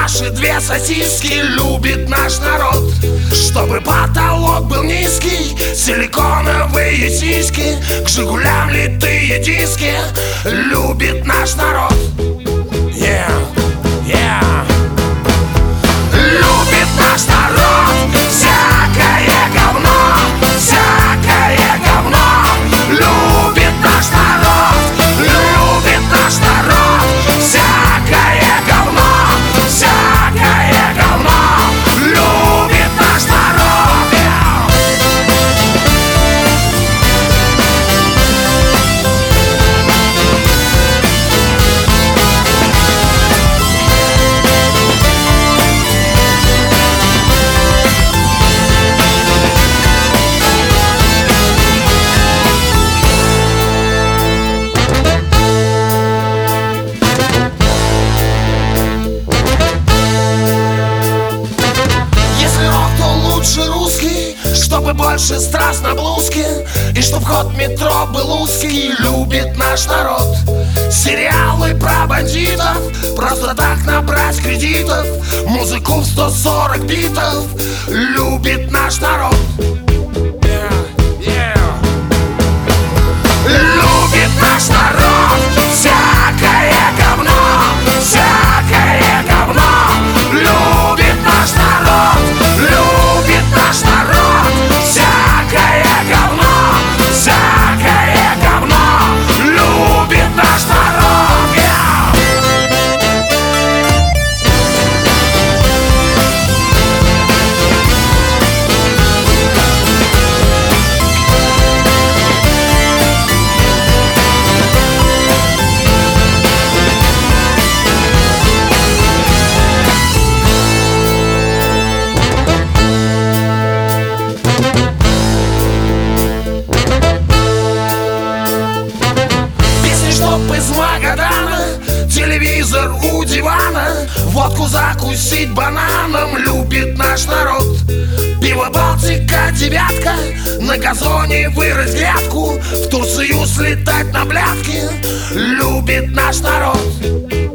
наши две сосиски любит наш народ. Чтобы потолок был низкий, силиконовые сиськи, к Жигулям литые диски любит наш народ. Yeah, yeah. Любит наш народ всякое говно, всякое говно. Любит наш народ, любит наш народ всякое говно, всякое говно. Любит наш народ. Чтобы больше страз на блузке, и чтоб ход метро был узкий, любит наш народ. Сериалы про бандитов, просто так набрать кредитов, музыку в 140 битов любит наш народ. Любит наш народ всякое говно, всякое говно. Любит наш народ, любит наш народ всякое говно, всякое говно. Любит наш народ. Из Магадана, телевизор у дивана, водку закусить бананом любит наш народ. Пиво Балтика, девятка, на газоне вырыть грядку, в Турцию слетать на блядки любит наш народ.